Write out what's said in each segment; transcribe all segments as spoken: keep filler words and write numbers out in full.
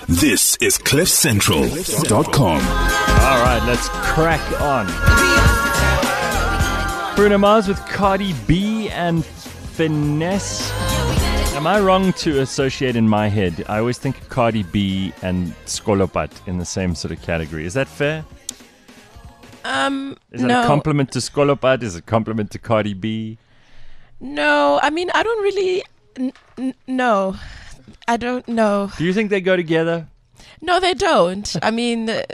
This is cliff central dot com. All right, let's crack on. Bruno Mars with Cardi B and Finesse. Am I wrong to associate in my head? I always think Cardi B and Skolopat in the same sort of category. Is that fair? Um, Is that no. a compliment to Skolopat? Is it a compliment to Cardi B? No, I mean, I don't really... N- n- no, I don't know. Do you think they go together? No, they don't. I mean, uh,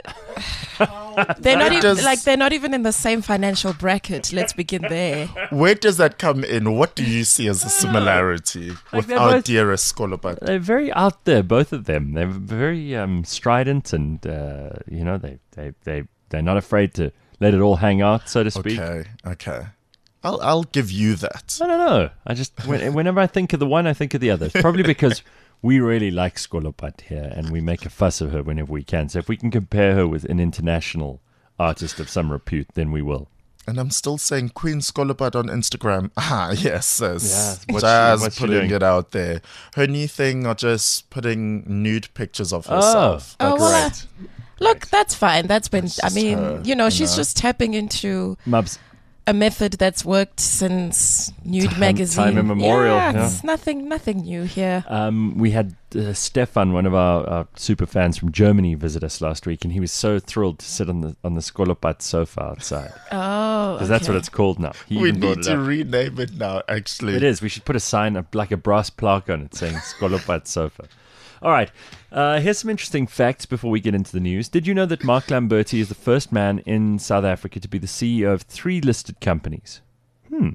they're not even does- like they're not even in the same financial bracket. Let's begin there. Where does that come in? What do you see as a similarity with they're our both- dearest Skolopat? They're very out there, both of them. They're very um, strident, and uh, you know they they they they're not afraid to let it all hang out, so to speak. Okay, okay. I'll I'll give you that. I don't know. I just when, whenever I think of the one, I think of the other. It's probably because we really like Skolopat here, and we make a fuss of her whenever we can. So if we can compare her with an international artist of some repute, then we will. And I'm still saying Queen Skolopat on Instagram. Ah, yes, sis. Yeah, what's she- just what's she putting doing? it out there. Her new thing are just putting nude pictures of herself. Oh, That's well, right. Look, that's fine. That's been. I just mean, her, you know, you she's know. just tapping into Mubs, a method that's worked since Nude Time- Magazine. time immemorial, Yeah, yeah. it's nothing, nothing new here. um, we had uh, Stefan, one of our, our super fans from Germany, visit us last week, and he was so thrilled to sit on the on the Skolopat sofa outside, Oh, because that's what okay. it's called now. He We even brought need it to up. rename it now, actually. It is. We should put a sign up, like a brass plaque on it, saying Skolopat sofa. All right. Uh, here's some interesting facts before we get into the news. Did you know that Mark Lamberti is the first man in South Africa to be the C E O of three listed companies? Hmm.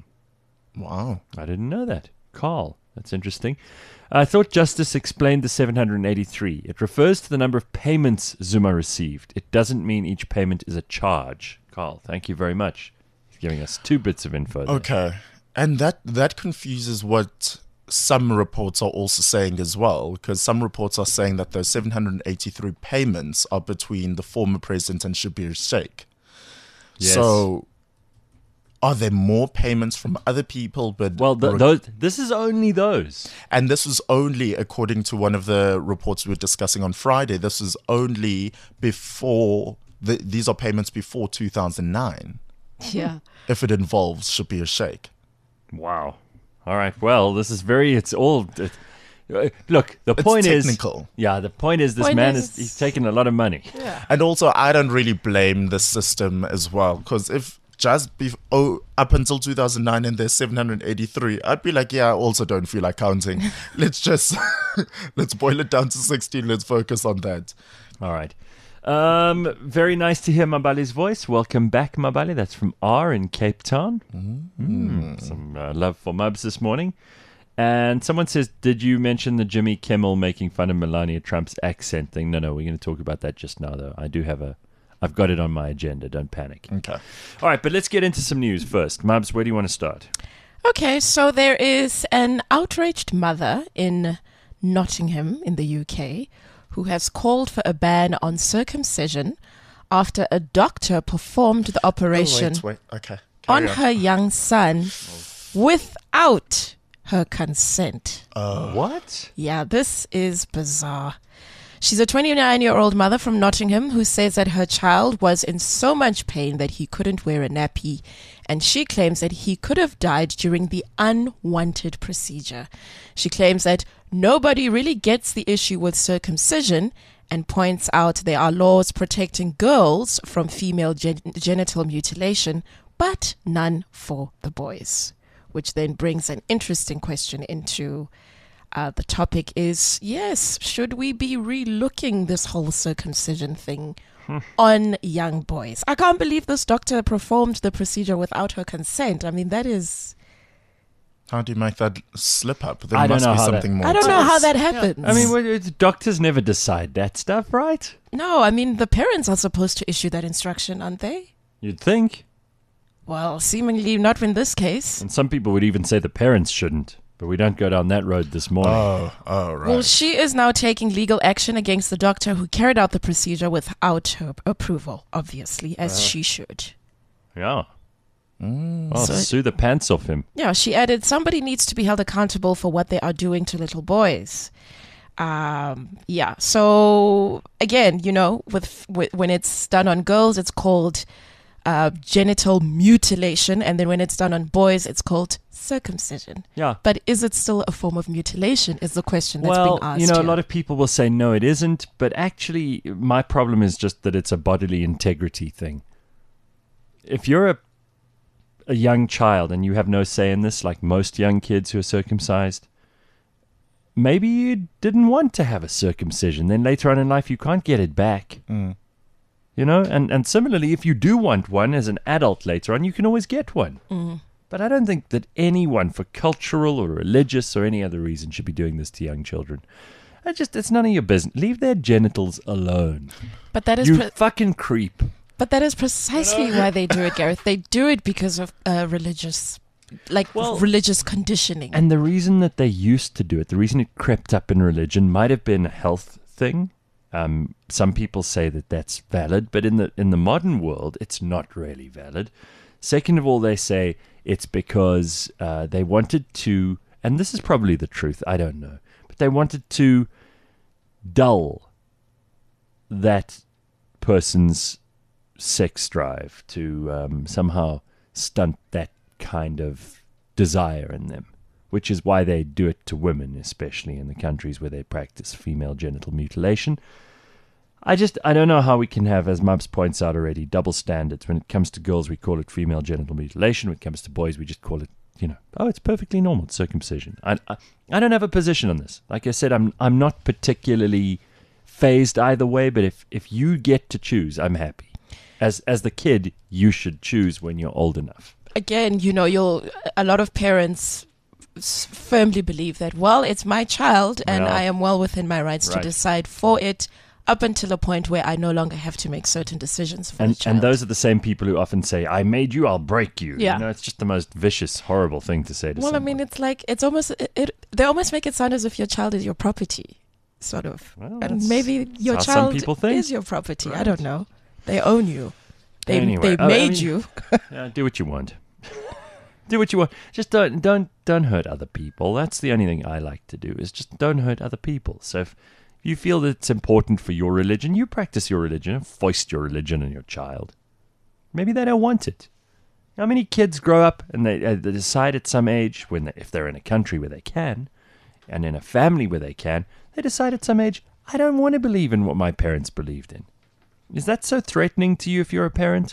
Wow. I didn't know that. Carl, that's interesting. I thought Justice explained the seven hundred eighty-three. It refers to the number of payments Zuma received. It doesn't mean each payment is a charge. Carl, thank you very much. He's giving us two bits of info there. Okay. And that, that confuses what some reports are also saying as well, because some reports are saying that those seven hundred eighty-three payments are between the former president and Shabir Sheikh. Yes. So, are there more payments from other people? But Well, th- those, this is only those. and this was only, according to one of the reports we were discussing on Friday, this was only before, the, these are payments before two thousand nine, Yeah. if it involves Shabir Sheikh. Wow. All right. Well, this is very. It's all. It, uh, look, the It's point is. technical. Yeah, the point is, this Point man is- is. He's taken a lot of money. And also, I don't really blame the system as well, because if just be, oh, up until two thousand nine and there's seven hundred eighty-three, I'd be like, yeah, I also don't feel like counting. Let's just, let's boil it down to sixteen. Let's focus on that. All right. Um, very nice to hear Mabali's voice. Welcome back, Mabali. That's from R in Cape Town. Mm, some uh, love for Mubs this morning. And someone says, did you mention the Jimmy Kimmel making fun of Melania Trump's accent thing? No, no, we're going to talk about that just now, though. I do have a, I've got it on my agenda. Don't panic. Okay. All right, but let's get into some news first. Mubs, where do you want to start? Okay, so there is an outraged mother in Nottingham in the U K who has called for a ban on circumcision after a doctor performed the operation Oh, wait, wait. Okay. on Carry her young son without her consent. What? Yeah, this is bizarre. She's a twenty-nine-year-old mother from Nottingham who says that her child was in so much pain that he couldn't wear a nappy, and she claims that he could have died during the unwanted procedure. She claims that nobody really gets the issue with circumcision and points out there are laws protecting girls from female gen- genital mutilation, but none for the boys, which then brings an interesting question into Uh, the topic is, yes, should we be re-looking this whole circumcision thing on young boys? I can't believe this doctor performed the procedure without her consent. I mean, that is... How do you make that slip up? There I don't must know be how something that- more. I don't to know how this. that happens. I mean, well, it's, doctors never decide that stuff, right? No, I mean, the parents are supposed to issue that instruction, aren't they? You'd think. Well, seemingly not in this case. And some people would even say the parents shouldn't. But we don't go down that road this morning. Oh, oh, right. Well, she is now taking legal action against the doctor who carried out the procedure without her approval, obviously, as she should. yeah. Well, So- sue the pants off him. Yeah, she added, somebody needs to be held accountable for what they are doing to little boys. Um, yeah. So again, you know, with, with when it's done on girls, it's called uh, genital mutilation, and then when it's done on boys, it's called circumcision. Yeah. But is it still a form of mutilation? Is the question that's well, being asked. you know, here. a lot of people will say no, it isn't. But actually, my problem is just that it's a bodily integrity thing. If you're a a young child and you have no say in this, like most young kids who are circumcised, maybe you didn't want to have a circumcision. Then later on in life, you can't get it back. Mm. You know, and, and similarly, if you do want one as an adult later on, you can always get one. Mm. But I don't think that anyone, for cultural or religious or any other reason, should be doing this to young children. I just, it's none of your business. Leave their genitals alone. But that is You pre- fucking creep. but that is precisely why they do it, Gareth. They do it because of uh, religious, like Well- religious conditioning. And the reason that they used to do it, the reason it crept up in religion, might have been a health thing. Um, some people say that that's valid, but in the in the modern world, it's not really valid. Second of all, they say it's because uh, they wanted to, and this is probably the truth, I don't know, but they wanted to dull that person's sex drive, to um, somehow stunt that kind of desire in them, which is why they do it to women, especially in the countries where they practice female genital mutilation. I just, I don't know how we can have, as Mubs points out already, double standards. When it comes to girls, we call it female genital mutilation. When it comes to boys, we just call it, you know, oh, it's perfectly normal, it's circumcision. I, I, I don't have a position on this. Like I said, I'm I'm not particularly phased either way, but if, if you get to choose, I'm happy. As as the kid, you should choose when you're old enough. Again, you know, you'll a lot of parents s- firmly believe that, well, it's my child and Yeah. I am well within my rights to Right. decide for it, up until a point where I no longer have to make certain decisions for the And child. and those are the same people who often say, I made you, I'll break you. Yeah. You know, it's just the most vicious, horrible thing to say to well, I someone. mean, it's like it's almost it, it. They almost make it sound as if your child is your property, sort of. Well, and that's- maybe your that's how child some people think. is your property. I Right. don't know. They own you. They Anyway, they I- I made mean- you. Yeah, do what you want. do what you want. Just don't don't don't hurt other people. That's the only thing I like to do, is just don't hurt other people. So if you feel that it's important for your religion, you practice your religion and foist your religion on your child. Maybe they don't want it. How many kids grow up and they, uh, they decide at some age, when they, if they're in a country where they can, and in a family where they can, they decide at some age, I don't want to believe in what my parents believed in. Is that so threatening to you if you're a parent?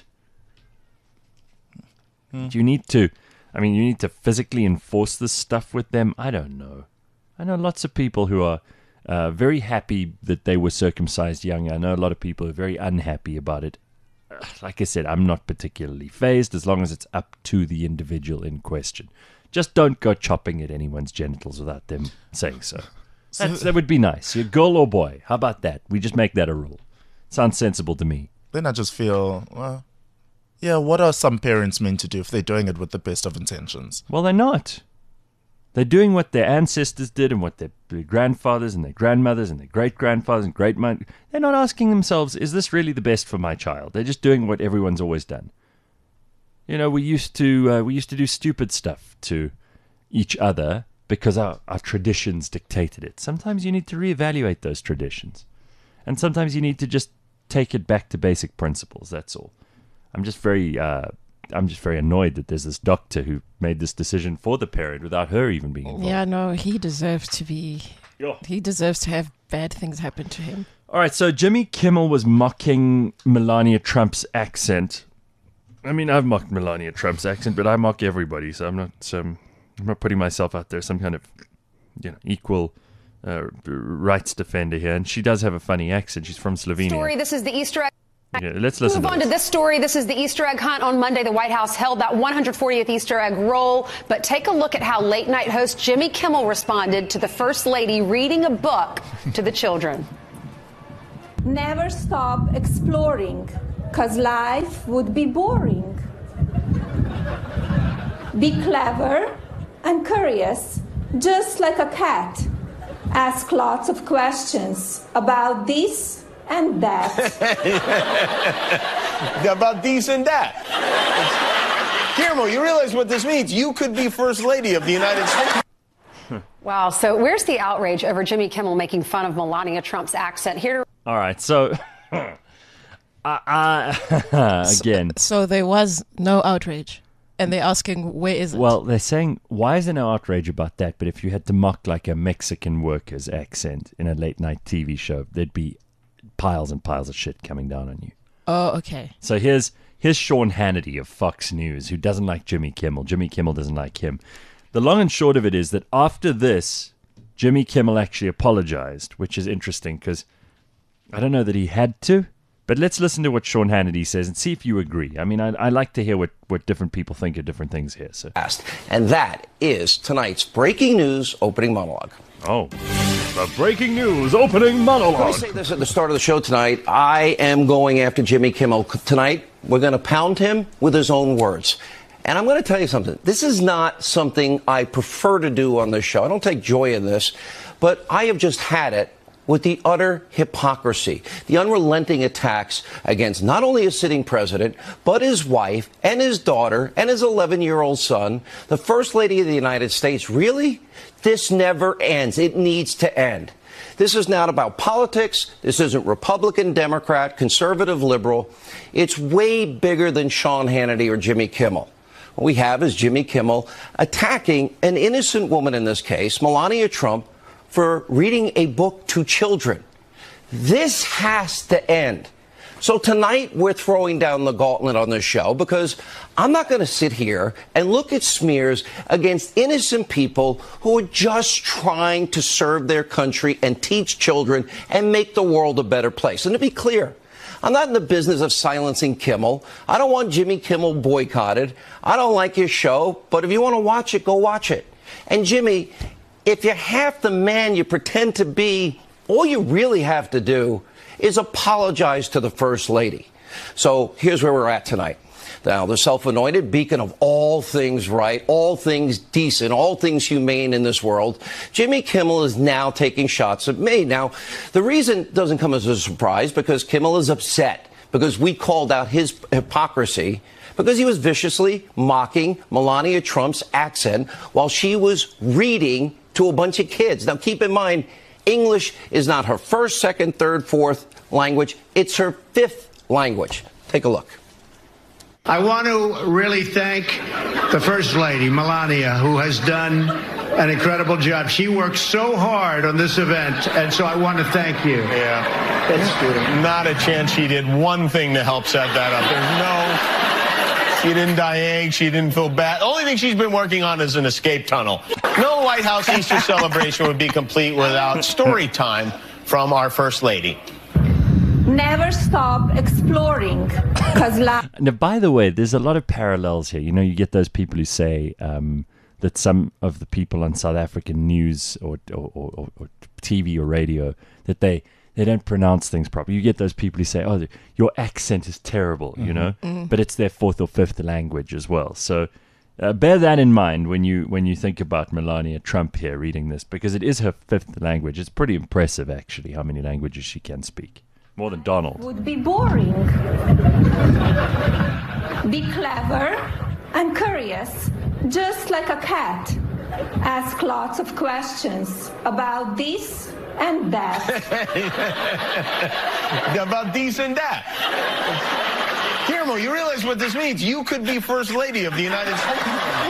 Do you need to, I mean, you need to physically enforce this stuff with them? I don't know. I know lots of people who are uh, very happy that they were circumcised young. I know a lot of people who are very unhappy about it. Ugh, Like I said, I'm not particularly phased as long as it's up to the individual in question. Just don't go chopping at anyone's genitals without them saying so. That's, that would be nice. You're girl or boy. How about that? We just make that a rule. Sounds sensible to me. Then I just feel, well, yeah, what are some parents meant to do if they're doing it with the best of intentions? Well, they're not. They're doing what their ancestors did and what their, their grandfathers and their grandmothers and their great-grandfathers and great mon- They're not asking themselves, is this really the best for my child? They're just doing what everyone's always done. You know, we used to uh, we used to do stupid stuff to each other because our, our traditions dictated it. Sometimes you need to reevaluate those traditions. And sometimes you need to just take it back to basic principles, that's all. I'm just very... Uh, I'm just very annoyed that there's this doctor who made this decision for the parent without her even being involved. Yeah, no, he deserves to be. Yeah. He deserves to have bad things happen to him. All right, so Jimmy Kimmel was mocking Melania Trump's accent. I mean, I've mocked Melania Trump's accent, but I mock everybody, so I'm not um, I'm not putting myself out there as some kind of, you know, equal uh, rights defender here. And she does have a funny accent. She's from Slovenia. Story. This is the Easter egg. Okay, let's listen Move to on this. to this story. This is the Easter egg hunt. On Monday, the White House held that one hundred fortieth Easter egg roll. But take a look at how late night host Jimmy Kimmel responded to the First Lady reading a book to the children. Never stop exploring, because life would be boring. Be clever and curious, just like a cat. Ask lots of questions about this and that. About these and that. Guillermo, you realize what this means? You could be First Lady of the United States. Wow. So where's the outrage over Jimmy Kimmel making fun of Melania Trump's accent? Here. All right. So, uh, uh, again. So, so there was no outrage. And they're asking, where is it? Well, they're saying, why is there no outrage about that? But if you had to mock like a Mexican worker's accent in a late night T V show, there'd be piles and piles of shit coming down on you. Oh, okay. So here's here's Sean Hannity of Fox News, who doesn't like Jimmy Kimmel. Jimmy Kimmel doesn't like him. The long and short of it is that after this, Jimmy Kimmel actually apologized, which is interesting because I don't know that he had to. But let's listen to what Sean Hannity says and see if you agree. I mean, I, I like to hear what, what different people think of different things here. So. And that is tonight's breaking news opening monologue. Oh, the breaking news opening monologue. Let me say this at the start of the show tonight. I am going after Jimmy Kimmel. Tonight, we're going to pound him with his own words. And I'm going to tell you something. This is not something I prefer to do on this show. I don't take joy in this. But I have just had it with the utter hypocrisy, the unrelenting attacks against not only a sitting president, but his wife and his daughter and his eleven-year-old son, the First Lady of the United States. Really? This never ends. It needs to end. This is not about politics. This isn't Republican, Democrat, conservative, liberal. It's way bigger than Sean Hannity or Jimmy Kimmel. What we have is Jimmy Kimmel attacking an innocent woman in this case, Melania Trump, for reading a book to children. This has to end. So tonight we're throwing down the gauntlet on this show because I'm not going to sit here and look at smears against innocent people who are just trying to serve their country and teach children and make the world a better place. And to be clear, I'm not in the business of silencing Kimmel. I don't want Jimmy Kimmel boycotted. I don't like his show, but if you want to watch it, go watch it. And Jimmy, if you're half the man you pretend to be, all you really have to do is apologize to the First Lady. So here's where we're at tonight. Now, the self-anointed beacon of all things right, all things decent, all things humane in this world, Jimmy Kimmel is now taking shots at me. Now, the reason doesn't come as a surprise because Kimmel is upset because we called out his hypocrisy because he was viciously mocking Melania Trump's accent while she was reading to a bunch of kids. Now, keep in mind, English is not her first, second, third, fourth language. It's her fifth language. Take a look. I want to really thank the First Lady, Melania, who has done an incredible job. She worked so hard on this event, and so I want to thank you. Yeah. It's not a chance she did one thing to help set that up. There's no... She didn't die egg. She didn't feel bad. The only thing she's been working on is an escape tunnel. No White House Easter celebration would be complete without story time from our First Lady. Never stop exploring. Cause la- now, by the way, there's a lot of parallels here. You know, you get those people who say um, that some of the people on South African news or, or, or, or T V or radio, that they... they don't pronounce things properly. You get those people who say, oh, your accent is terrible, mm-hmm. you know, mm-hmm. but it's their fourth or fifth language as well. So uh, bear that in mind when you when you think about Melania Trump here reading this, because it is her fifth language. It's pretty impressive, actually, how many languages she can speak. More than Donald. Would be boring. Be clever and curious, just like a cat. Ask lots of questions about this and that. About this and that. Guillermo, you realize what this means? You could be First Lady of the United States.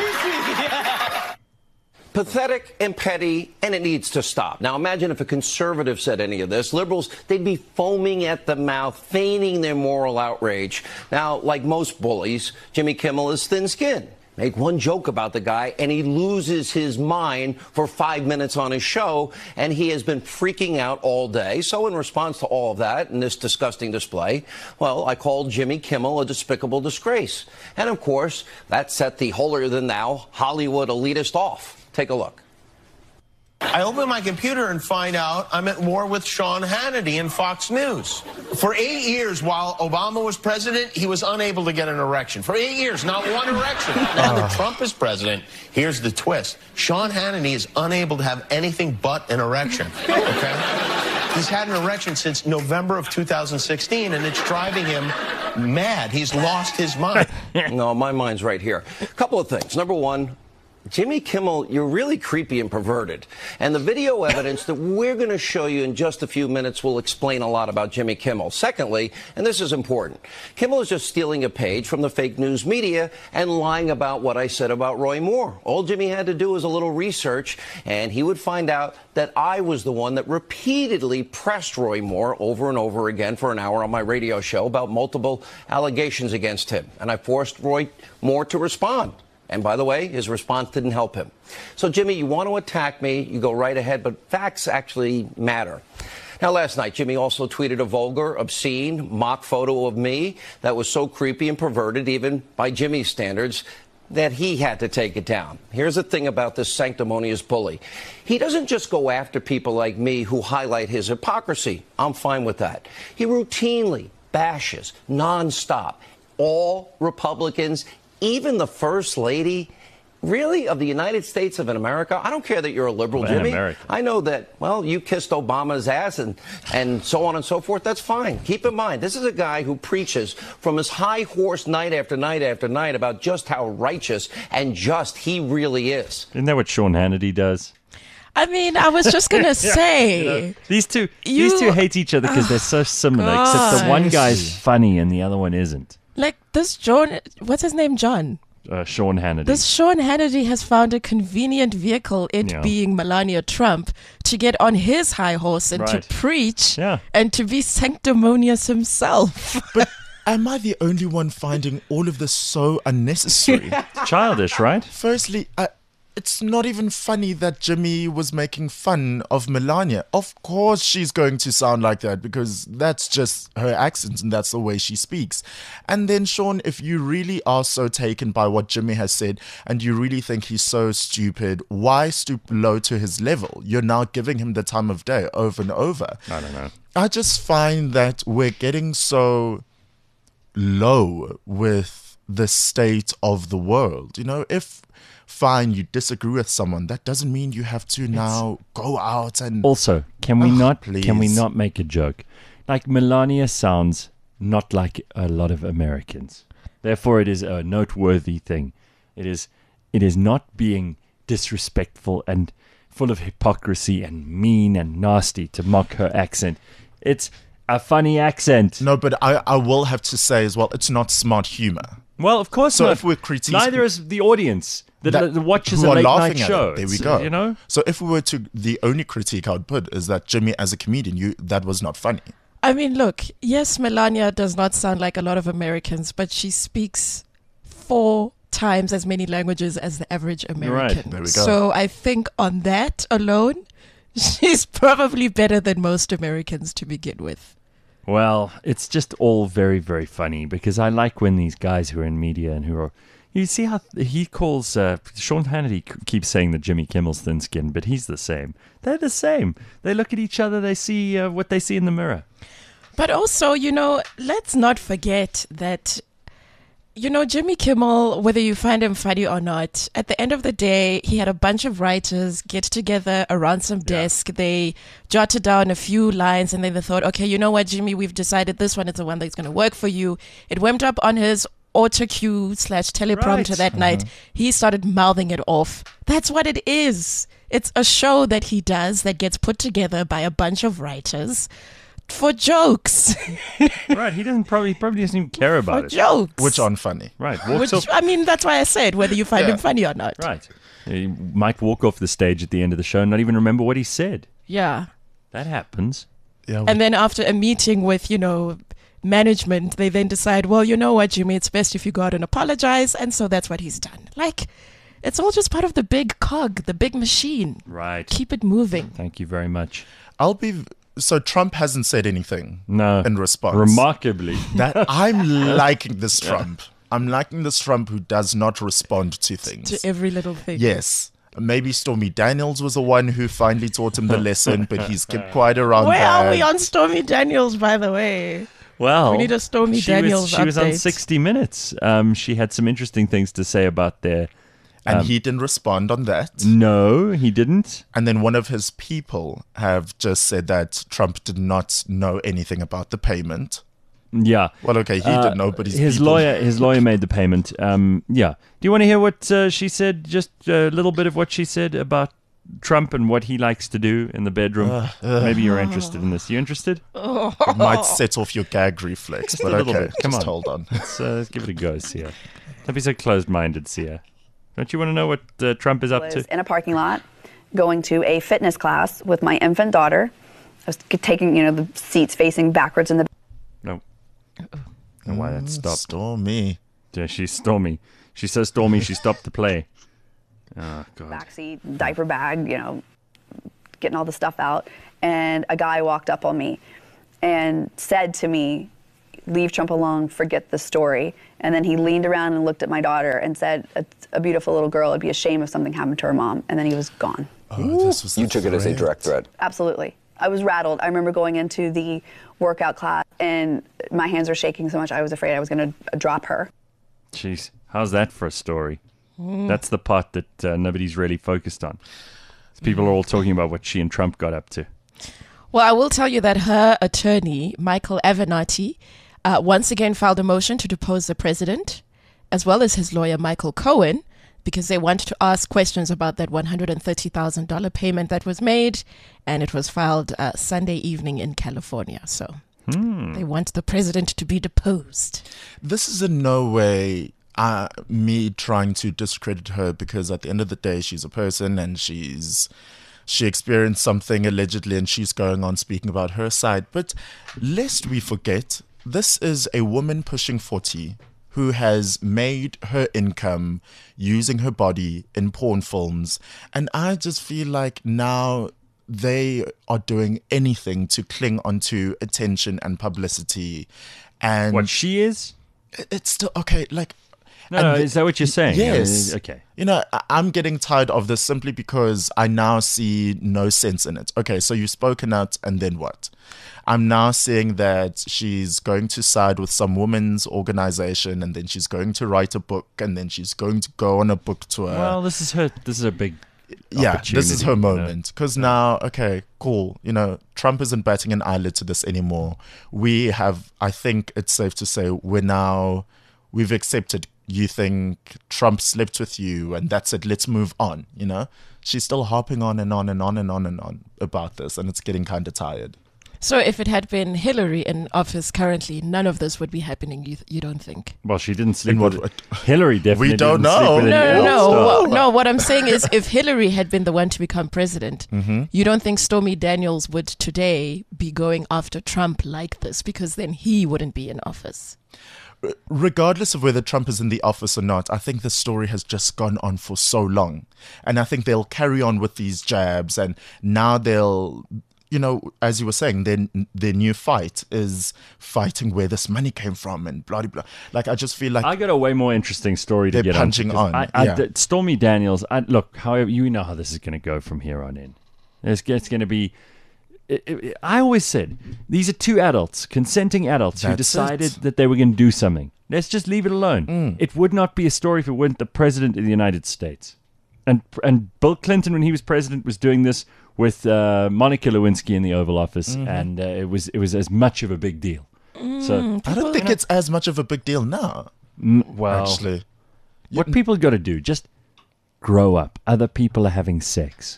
Pathetic and petty, and it needs to stop. Now, imagine if a conservative said any of this. Liberals, they'd be foaming at the mouth, feigning their moral outrage. Now, like most bullies, Jimmy Kimmel is thin-skinned. Make one joke about the guy, and he loses his mind for five minutes on his show, and he has been freaking out all day. So in response to all of that and this disgusting display, well, I called Jimmy Kimmel a despicable disgrace. And, of course, that set the holier-than-thou Hollywood elitist off. Take a look. I open my computer and find out I'm at war with Sean Hannity and Fox News. For eight years while Obama was president, he was unable to get an erection. For eight years, not one erection. Now that Trump is president, here's the twist. Sean Hannity is unable to have anything but an erection. Okay? He's had an erection since November of two thousand sixteen, and it's driving him mad. He's lost his mind. No, my mind's right here. A couple of things. Number one, Jimmy Kimmel, you're really creepy and perverted. And the video evidence that we're going to show you in just a few minutes will explain a lot about Jimmy Kimmel. Secondly, and this is important, Kimmel is just stealing a page from the fake news media and lying about what I said about Roy Moore. All Jimmy had to do was a little research, and he would find out that I was the one that repeatedly pressed Roy Moore over and over again for an hour on my radio show about multiple allegations against him. And I forced Roy Moore to respond. And by the way, his response didn't help him. So, Jimmy, you want to attack me, you go right ahead, but facts actually matter. Now, last night, Jimmy also tweeted a vulgar, obscene, mock photo of me that was so creepy and perverted, even by Jimmy's standards, that he had to take it down. Here's the thing about this sanctimonious bully. He doesn't just go after people like me who highlight his hypocrisy. I'm fine with that. He routinely bashes, nonstop, all Republicans, even the First Lady, really, of the United States of America. I don't care that you're a liberal, well, Jimmy. America. I know that, well, you kissed Obama's ass and, and so on and so forth. That's fine. Keep in mind, this is a guy who preaches from his high horse night after night after night about just how righteous and just he really is. Isn't that what Sean Hannity does? I mean, I was just going to say. You know, these two you, these two hate each other because they're so similar, God. except the one guy's funny and the other one isn't. Like this John, what's his name, John? Uh, Sean Hannity. This Sean Hannity has found a convenient vehicle, it Yeah. being Melania Trump, to get on his high horse and Right. to preach Yeah. and to be sanctimonious himself. But am I the only one finding all of this so unnecessary? Childish, right? Firstly, I, it's not even funny that Jimmy was making fun of Melania. Of course she's going to sound like that because that's just her accent and that's the way she speaks. And then, Sean, if you really are so taken by what Jimmy has said and you really think he's so stupid, why stoop low to his level? You're now giving him the time of day over and over. I don't know. I just find that we're getting so low with the state of the world. You know, if fine, you disagree with someone, that doesn't mean you have to now go out and... Also, can we Oh, not please. can we not make a joke? Like, Melania sounds not like a lot of Americans. Therefore, it is a noteworthy thing. It is it is not being disrespectful and full of hypocrisy and mean and nasty to mock her accent. It's a funny accent. No, but I, I will have to say as well, it's not smart humor. Well, of course So not. if we're critiquing- Neither is the audience. The, That- the watches who a are late laughing night at show. it. There we It's, go. You know? So if we were to... The only critique I would put is that Jimmy, as a comedian, you that was not funny. I mean, look, yes, Melania does not sound like a lot of Americans, but she speaks four times as many languages as the average American. There we go. So I think on that alone, she's probably better than most Americans to begin with. Well, it's just all very, very funny because I like when these guys who are in media and who are... You see how he calls... Uh, Sean Hannity c- keeps saying that Jimmy Kimmel's thin-skinned, but he's the same. They're the same. They look at each other, they see uh, what they see in the mirror. But also, you know, let's not forget that, you know, Jimmy Kimmel, whether you find him funny or not, at the end of the day, he had a bunch of writers get together around some desk. They jotted down a few lines and then they thought, okay, you know what, Jimmy, we've decided this one is the one that's going to work for you. It went up on his auto cue slash teleprompter Right. that night. He started mouthing it off. That's what it is. It's a show that he does that gets put together by a bunch of writers for jokes. Right, he doesn't probably probably doesn't even care about for it. jokes. Which aren't funny. Right, walks Which, off. I mean, that's why I said whether you find Yeah. him funny or not. Right. He might walk off the stage at the end of the show and not even remember what he said. Yeah. That happens. Yeah, And then after a meeting with, you know, management, they then decide, well, you know what, Jimmy, it's best if you go out and apologize. And so that's what he's done. Like, it's all just part of the big cog, the big machine. Right. Keep it moving. Thank you very much. I'll be... So Trump hasn't said anything No. in response. Remarkably. That I'm liking this Trump. I'm liking this Trump who does not respond to things. To every little thing. Yes. Maybe Stormy Daniels was the one who finally taught him the lesson, but he's kept quiet around Where that. are we on Stormy Daniels, by the way? Well, We need a Stormy she Daniels was, She was on update. sixty minutes. Um, she had some interesting things to say about their... And Um, he didn't respond on that. No, he didn't. And then one of his people have just said that Trump did not know anything about the payment. Yeah. Well, okay, he Uh, didn't know, but his his people- lawyer, his lawyer made the payment. Um, yeah. Do you want to hear what uh, she said? Just a little bit of what she said about Trump and what he likes to do in the bedroom. Uh, uh. Maybe you're interested in this. You interested? It might set off your gag reflex, Just but a little okay, bit. Come just on. hold on. Let's, uh, let's give it a go, Sia. Don't be so closed-minded, Sia. Don't you want to know what uh, Trump is up was to? in a parking lot going to a fitness class with my infant daughter. I was taking, you know, the seats facing backwards in the... No. And why that stopped. Stormy. Yeah, she's stormy. She's so stormy she stopped the play. Oh, God. backseat, diaper bag, you know, getting all the stuff out. And a guy walked up on me and said to me, leave Trump alone, forget the story. And then he leaned around and looked at my daughter and said, it's a beautiful little girl, it'd be a shame if something happened to her mom. And then he was gone. Oh, this was You a took it as a threat. direct threat. Absolutely. I was rattled. I remember going into the workout class and my hands were shaking so much I was afraid I was going to drop her. Jeez, how's that for a story? That's the part that uh, nobody's really focused on. People are all talking about what she and Trump got up to. Well, I will tell you that her attorney, Michael Avenatti, uh, once again filed a motion to depose the president, as well as his lawyer, Michael Cohen, because they wanted to ask questions about that one hundred thirty thousand dollars payment that was made, and it was filed uh, Sunday evening in California. So Hmm. they want the president to be deposed. This is in no way uh, me trying to discredit her, because at the end of the day, she's a person and she's she experienced something allegedly and she's going on speaking about her side. But lest we forget, this is a woman pushing forty who has made her income using her body in porn films. And I just feel like now they are doing anything to cling onto attention and publicity. And What she is? it's still okay, like No, and no, the- is that what you're saying? I Yes. mean, okay. You know, I- I'm getting tired of this simply because I now see no sense in it. Okay, so you've spoken out, and then what? I'm now seeing that she's going to side with some women's organization, and then she's going to write a book, and then she's going to go on a book tour. Well, this is her. This is a big. yeah, this is her opportunity, you know. moment. Because now, okay, cool. You know, Trump isn't batting an eyelid to this anymore. We have, I think it's safe to say, we're now, we've accepted. You think Trump slept with you and that's it, let's move on, you know? She's still harping on and on and on and on and on about this, and it's getting kind of tired. So if it had been Hillary in office currently, none of this would be happening, you, you don't think? Well, she didn't sleep In what with way? Hillary. Definitely We don't didn't sleep know. with No, any no, no. porn star. Well, no, what I'm saying is if Hillary had been the one to become president, Mm-hmm. you don't think Stormy Daniels would today be going after Trump like this, because then he wouldn't be in office. Regardless of whether Trump is in the office or not, I think the story has just gone on for so long. And I think they'll carry on with these jabs, and now they'll, you know, as you were saying, their, their new fight is fighting where this money came from and blah, blah, blah. Like, I just feel like I got a way more interesting story to They're get punching on. because on, I, I, yeah. th- Stormy Daniels. I, look, however, you know how this is going to go from here on in. It's, it's going to be. It, it, I always said these are two adults, consenting adults, who That's decided it. that they were going to do something. Let's just leave it alone. Mm. It would not be a story if it weren't the president of the United States. And and Bill Clinton, when he was president, was doing this with uh, Monica Lewinsky in the Oval Office, Mm-hmm. and uh, it was it was as much of a big deal. So, I don't think it's as much of a big deal now, mm, well, actually. what people got to do, just grow up. Other people are having sex.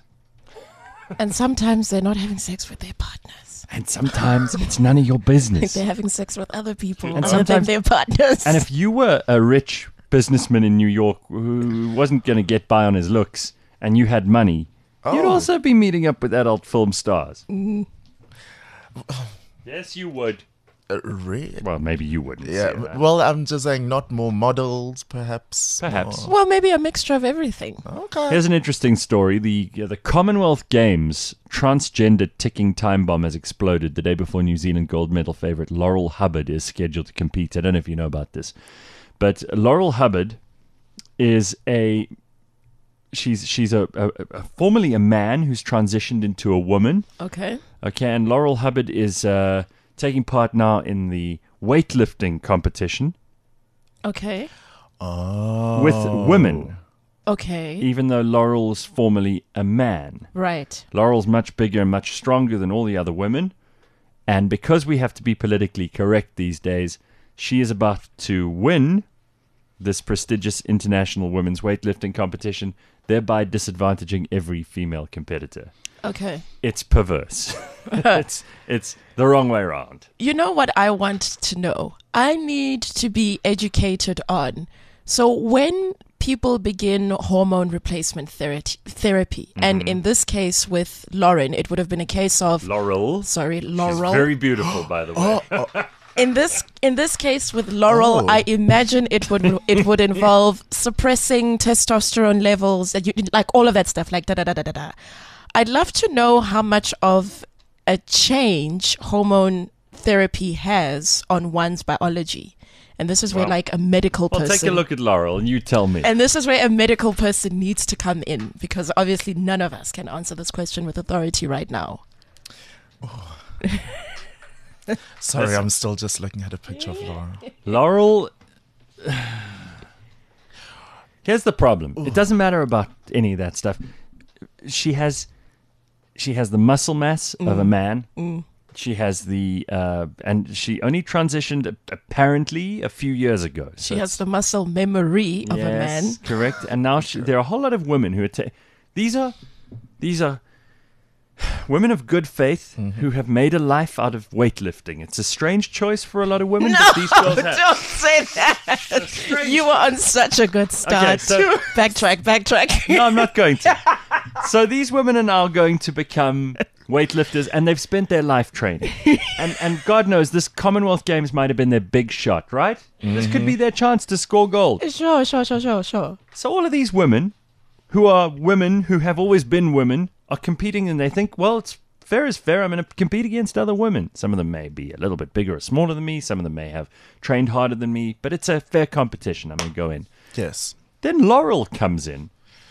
And sometimes they're not having sex with their partners. And sometimes it's none of your business. They're having sex with other people And other than sometimes- their partners. And if you were a rich businessman in New York who wasn't going to get by on his looks and you had money, you'd Oh. also be meeting up with adult film stars. Yes, you would. Uh, really? Well, maybe you wouldn't. Yeah, say that. well, I'm just saying not more models, perhaps. Perhaps. more- well, maybe a mixture of everything. Okay. Here's an interesting story. The uh, the Commonwealth Games transgender ticking time bomb has exploded the day before New Zealand gold medal favourite Laurel Hubbard is scheduled to compete. I don't know if you know about this, but Laurel Hubbard is a she's she's a, a, a formerly a man who's transitioned into a woman. Okay. Okay, and Laurel Hubbard is uh, taking part now in the weightlifting competition Okay. Oh. with women, Okay. even though Laurel's formerly a man. Right. Laurel's much bigger and much stronger than all the other women. And because we have to be politically correct these days, she is about to win this prestigious international women's weightlifting competition, thereby disadvantaging every female competitor. Okay. It's perverse. it's it's the wrong way around. You know what I want to know? I need to be educated on. So when people begin hormone replacement therapy, therapy mm-hmm. and in this case with Lauren, it would have been a case of... Laurel. Sorry, Laurel. She's very beautiful, by the way. Oh, oh. In this in this case with Laurel, Oh. I imagine it would it would involve suppressing testosterone levels, that you like all of that stuff, like da da da da da da. I'd love to know how much of a change hormone therapy has on one's biology, and this is where Well, like a medical Well, person. take a look at Laurel and you tell me. And this is where a medical person needs to come in, because obviously none of us can answer this question with authority right now. Sorry, Listen. I'm still just looking at a picture of Laura. Laurel. Here's the problem. It doesn't matter about any of that stuff. She has, she has the muscle mass of a man. Mm. She has the, uh, and she only transitioned apparently a few years ago. She So has the muscle memory of a man. Yes, correct. And now she, there are a whole lot of women who are. Ta- these are, these are. Women of good faith Mm-hmm. who have made a life out of weightlifting. It's a strange choice for a lot of women, but these girls have. Don't say that. You were on such a good start. Okay, so- backtrack, backtrack. No, I'm not going to. So these women are now going to become weightlifters, and they've spent their life training. And and God knows, this Commonwealth Games might have been their big shot, right? This could be their chance to score gold. Sure, sure, sure, sure, sure. So all of these women, who are women who have always been women, are competing, and they think, well, it's fair is fair. I'm going to compete against other women. Some of them may be a little bit bigger or smaller than me. Some of them may have trained harder than me, but it's a fair competition. I'm going to go in. Yes. Then Laurel comes in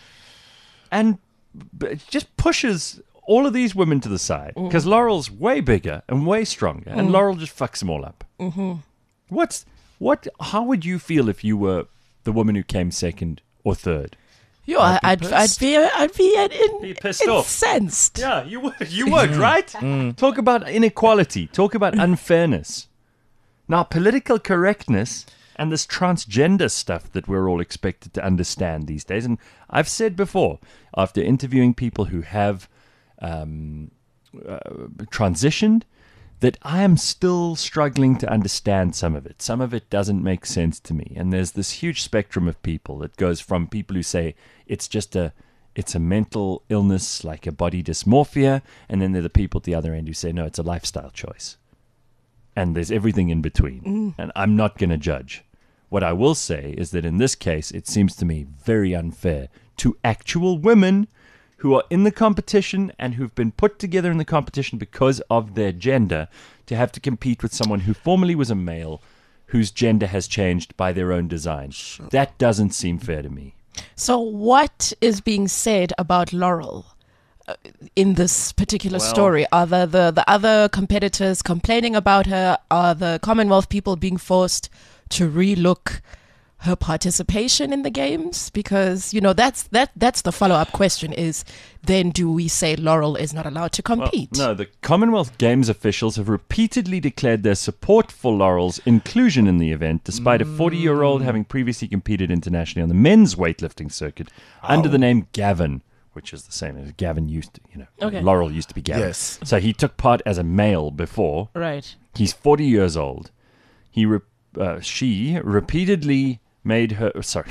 and b- just pushes all of these women to the side, because Laurel's way bigger and way stronger, and Laurel just fucks them all up. Mm-hmm. What's what? How would you feel if you were the woman who came second or third? Yo, I'd, I'd, pissed. I'd be, I'd be in, in, Be pissed off. incensed. Yeah, you would. You would, right? Talk about inequality. Talk about unfairness. Now, political correctness and this transgender stuff that we're all expected to understand these days. And I've said before, after interviewing people who have um, uh, transitioned, that I am still struggling to understand some of it. Some of it doesn't make sense to me. And there's this huge spectrum of people that goes from people who say it's just a it's a mental illness like a body dysmorphia, and then there are the people at the other end who say, no, it's a lifestyle choice. And there's everything in between. Mm. And I'm not going to judge. What I will say is that in this case, it seems to me very unfair to actual women who are in the competition and who've been put together in the competition because of their gender to have to compete with someone who formerly was a male whose gender has changed by their own design. Sure. That doesn't seem fair to me. So what is being said about Laurel uh, in this particular Well- story? Are the, the, the other competitors complaining about her? Are the Commonwealth people being forced to relook her participation in the games? Because, you know, that's that that's the follow-up question is, then do we say Laurel is not allowed to compete? Well, no, the Commonwealth Games officials have repeatedly declared their support for Laurel's inclusion in the event, despite a forty-year-old having previously competed internationally on the men's weightlifting circuit under the name Gavin, which is the same as Gavin used to, you know, Okay. Laurel used to be Gavin. Yes. So he took part as a male before. Right. He's forty years old. He, re- uh, she repeatedly made her, sorry,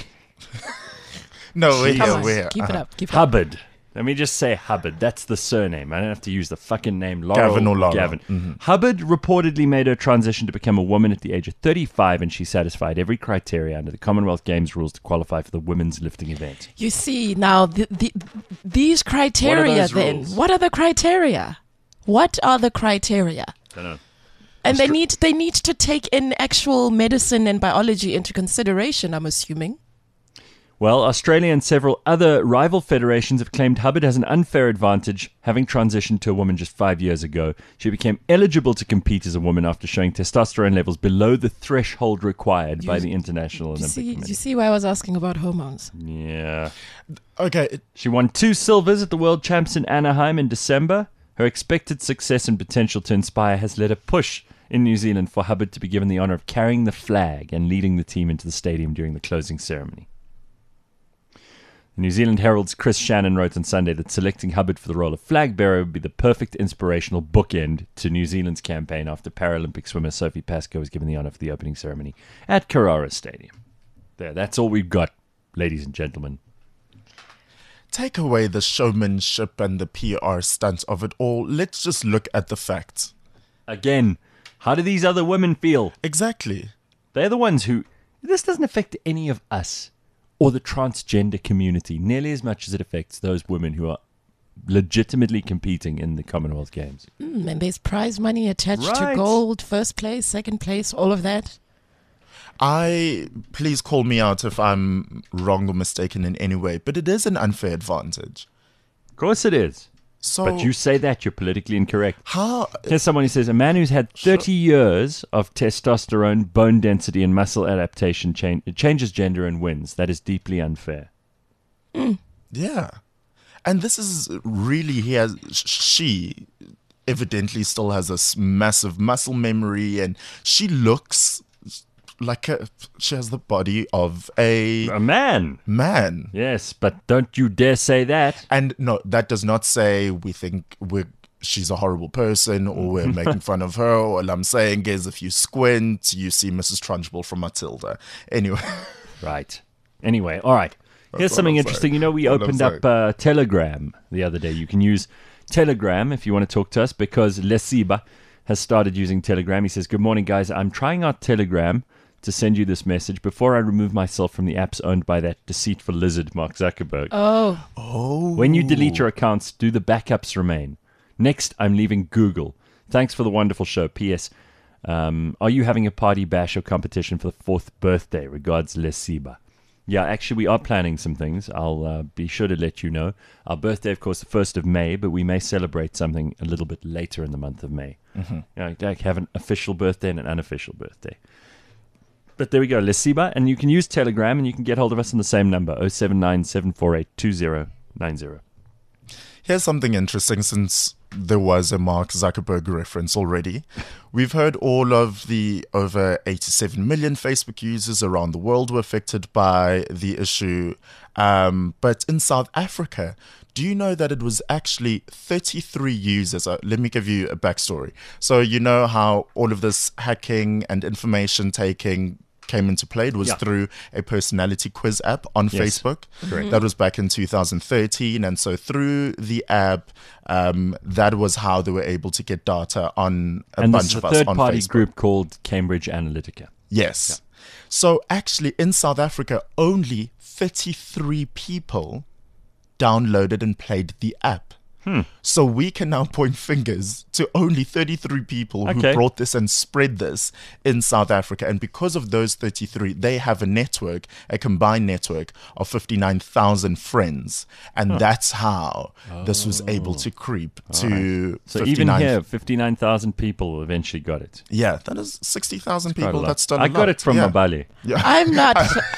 No, we're Come here. on, We're here. keep it Uh-huh. up. Keep it up. Hubbard. Let me just say Hubbard. That's the surname. I don't have to use the fucking name. Laurel Gavin or Laurel. Gavin. Mm-hmm. Hubbard reportedly made her transition to become a woman at the age of thirty-five, and she satisfied every criteria under the Commonwealth Games rules to qualify for the women's lifting event. You see, now, the, the, these criteria those then, rules? what are the criteria? What are the criteria? Don't know. And they need they need to take in actual medicine and biology into consideration, I'm assuming. Well, Australia and several other rival federations have claimed Hubbard has an unfair advantage, having transitioned to a woman just five years ago. She became eligible to compete as a woman after showing testosterone levels below the threshold required by the International Do you, Olympic see, do Committee. you see why I was asking about hormones? Yeah. Okay. it- She won two silvers at the World Champs in Anaheim in December, Her expected success and potential to inspire has led a push in New Zealand for Hubbard to be given the honour of carrying the flag and leading the team into the stadium during the closing ceremony. The New Zealand Herald's Chris Shannon wrote on Sunday that selecting Hubbard for the role of flag bearer would be the perfect inspirational bookend to New Zealand's campaign after Paralympic swimmer Sophie Pascoe was given the honour for the opening ceremony at Carrara Stadium. There, that's all we've got, ladies and gentlemen. Take away the showmanship and the P R stunt of it all. Let's just look at the facts. Again, how do these other women feel? Exactly. They're the ones who... This doesn't affect any of us or the transgender community nearly as much as it affects those women who are legitimately competing in the Commonwealth Games. Mm, and there's prize money attached Right. to gold, first place, second place, all of that. I please call me out if I'm wrong or mistaken in any way, but it is an unfair advantage. Of course it is. So But you say that, you're politically incorrect. how Here's someone who says, a man who's had thirty years of testosterone, bone density, and muscle adaptation change, changes gender and wins. That is deeply unfair. yeah. And this is really he has she evidently still has this massive muscle memory, and she looks like a, she has the body of a A man. man. Yes, but don't you dare say that. And no, that does not say we think we're she's a horrible person or we're making fun of her. All I'm saying is if you squint, you see Missus Trunchbull from Matilda. Anyway. Right. Anyway, all right. Here's what something I'm interesting. saying. You know, we That's what I'm opened up uh, Telegram the other day. You can use Telegram if you want to talk to us because Lesiba has started using Telegram. He says, good morning, guys. I'm trying out Telegram to send you this message before I remove myself from the apps owned by that deceitful lizard, Mark Zuckerberg. Oh. Oh. When you delete your accounts, do the backups remain? Next, I'm leaving Google. Thanks for the wonderful show. P S. Um, are you having a party bash or competition for the fourth birthday? Regards, Lesiba. Yeah, actually, we are planning some things. I'll uh, be sure to let you know. Our birthday, of course, the first of May, but we may celebrate something a little bit later in the month of May. Mm-hmm. You know, like have an official birthday and an unofficial birthday. But there we go, Lesiba, and you can use Telegram, and you can get hold of us on the same number, oh seven nine, seven four eight, two oh nine oh. Here's something interesting since there was a Mark Zuckerberg reference already. We've heard all of the over eighty-seven million Facebook users around the world were affected by the issue. Um, but in South Africa, do you know that it was actually thirty-three users? Uh, let me give you a backstory. So you know how all of this hacking and information taking came into play. It was Yeah. through a personality quiz app on Yes. Facebook. Correct. That was back in two thousand thirteen. And so through the app, um, that was how they were able to get data on a And bunch this is of a us on third-party Facebook. group called Cambridge Analytica. Yes. So actually in South Africa, only thirty-three people downloaded and played the app. Hmm. So we can now point fingers to only thirty-three people who Okay. brought this and spread this in South Africa. And because of those thirty-three, they have a network, a combined network of fifty-nine thousand friends. And that's how this was able to creep to So even fifty-nine here, fifty-nine thousand people eventually got it. Yeah, that is sixty thousand Quite a people. lot. That's done I a got lot. it from yeah. Mabali. Yeah. I'm not.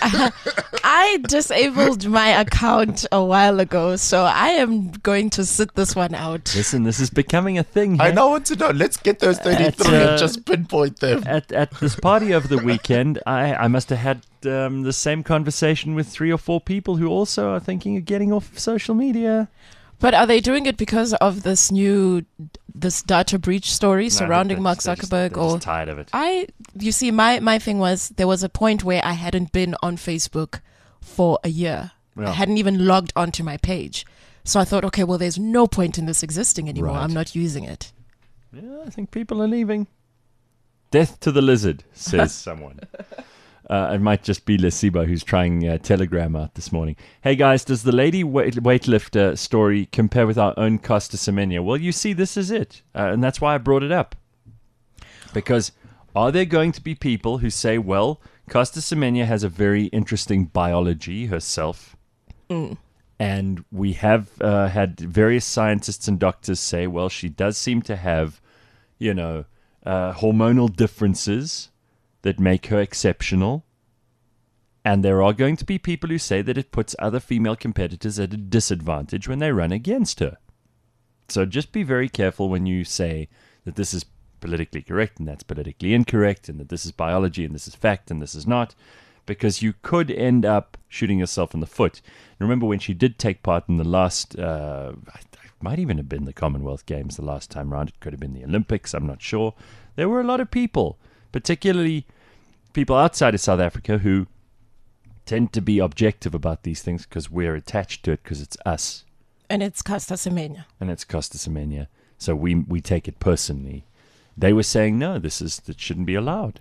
I disabled my account a while ago, so I am going to sit this one out. Listen, this is becoming a thing. I hey? now want to know. Let's get those thirty-three uh, and just pinpoint them. At at this party over the weekend, I, I must have had um, the same conversation with three or four people who also are thinking of getting off social media. But are they doing it because of this new, this data breach story surrounding No, Mark they're just- Zuckerberg? they're Or just tired of it. I, you see, my my thing was there was a point where I hadn't been on Facebook for a year. Yeah. I hadn't even logged onto my page. So I thought, okay, well, there's no point in this existing anymore. Right. I'm not using it. Yeah, I think people are leaving. Death to the lizard, says someone. Uh, it might just be Lesiba who's trying uh, Telegram out this morning. Hey guys, does the lady weight- weightlifter story compare with our own Costa Semenya? Well, you see, this is it. Uh, and that's why I brought it up. Because are there going to be people who say, well, Costa Semenya has a very interesting biology herself. Mm. And we have uh, had various scientists and doctors say, well, she does seem to have, you know, uh, hormonal differences that make her exceptional. And there are going to be people who say that it puts other female competitors at a disadvantage when they run against her. So just be very careful when you say that this is politically correct and that's politically incorrect and that this is biology and this is fact and this is not, because you could end up shooting yourself in the foot. Remember when she did take part in the last, uh, it might even have been the Commonwealth Games the last time round. It could have been the Olympics, I'm not sure. There were a lot of people, particularly people outside of South Africa, who tend to be objective about these things because we're attached to it because it's us. And it's Caster Semenya. And it's Caster Semenya. So we we take it personally. They were saying, no, this is that shouldn't be allowed.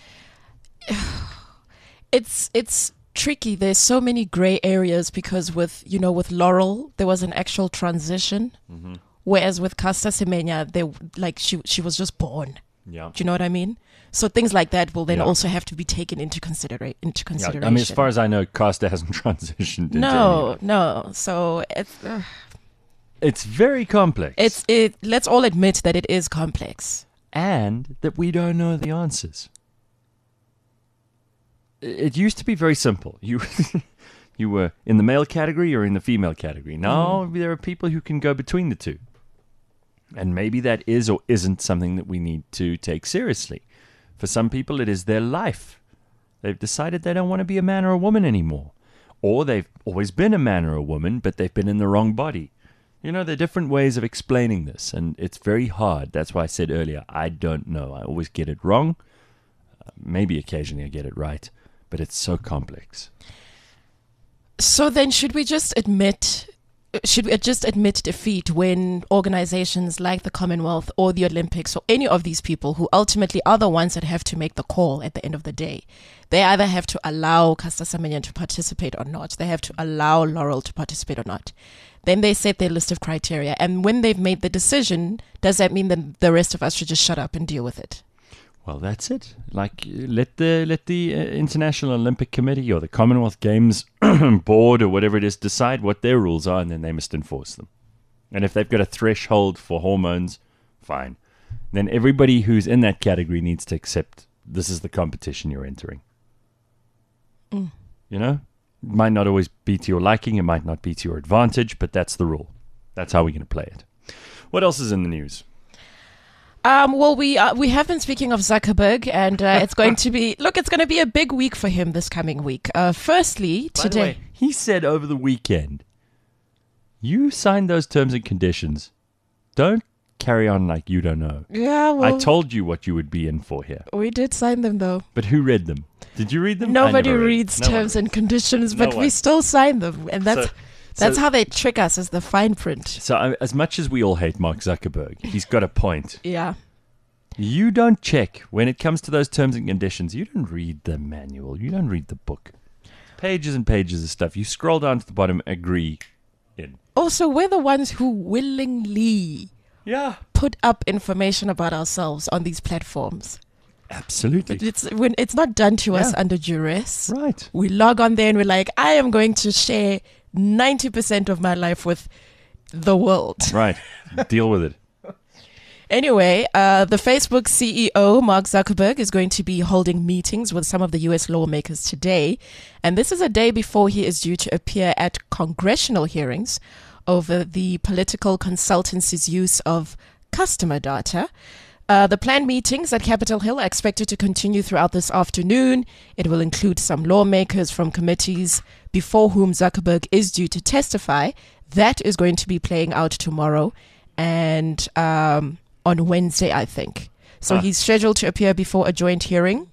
It's it's tricky. There's so many gray areas because with, you know, with Laurel, there was an actual transition. Mm-hmm. Whereas with Caster Semenya, they like she she was just born. Yeah. Do you know what I mean? So things like that will then Yeah. also have to be taken into considera- into consideration. Yeah, I mean, as far as I know, Caster hasn't transitioned into No, any. no. So it's uh, It's very complex. it's it. Let's all admit that it is complex. And that we don't know the answers. It used to be very simple. You you were in the male category or in the female category. Now Mm. there are people who can go between the two. And maybe that is or isn't something that we need to take seriously. For some people, it is their life. They've decided they don't want to be a man or a woman anymore. Or they've always been a man or a woman, but they've been in the wrong body. You know, there are different ways of explaining this, and it's very hard. That's why I said earlier, I don't know. I always get it wrong. Uh, maybe occasionally I get it right, but it's so complex. So then, should we just admit? Should we just admit defeat when organizations like the Commonwealth or the Olympics or any of these people who ultimately are the ones that have to make the call at the end of the day, they either have to allow Caster Semenya to participate or not. They have to allow Laurel to participate or not. Then they set their list of criteria. And when they've made the decision, does that mean that the rest of us should just shut up and deal with it? Well, that's it. Like, let the let the uh, International Olympic Committee or the Commonwealth Games board or whatever it is decide what their rules are, and then they must enforce them. And if they've got a threshold for hormones, fine. Then everybody who's in that category needs to accept this is the competition you're entering. Mm. You know? It might not always be to your liking, it might not be to your advantage, but that's the rule. That's how we're going to play it. What else is in the news? Um, well, we uh, we have been speaking of Zuckerberg, and uh, it's going to be look. It's going to be a big week for him this coming week. Uh, firstly, By today the way, he said over the weekend, "You signed those terms and conditions. Don't carry on like you don't know." Yeah, well, I told you what you would be in for here. we did sign them though. But who read them? Did you read them? I Nobody never read reads them. No one terms read and conditions, No but we one. still sign them, and that's So- that's so- how they trick us as the fine print. So uh, as much as we all hate Mark Zuckerberg, he's got a point. Yeah. You don't check when it comes to those terms and conditions. You don't read the manual. You don't read the book. Pages and pages of stuff. You scroll down to the bottom, agree, in. Also, we're the ones who willingly Yeah. put up information about ourselves on these platforms. Absolutely. It's when it's not done to us Yeah. under duress. Right. We log on there and we're like, I am going to share ninety percent of my life with the world. Right. Deal with it. Anyway, uh, the Facebook C E O, Mark Zuckerberg, is going to be holding meetings with some of the U S lawmakers today. And this is a day before he is due to appear at congressional hearings over the political consultancy's use of customer data. Uh, the planned meetings at Capitol Hill are expected to continue throughout this afternoon. It will include some lawmakers from committees before whom Zuckerberg is due to testify. That is going to be playing out tomorrow and um, on Wednesday, I think. So Ah. he's scheduled to appear before a joint hearing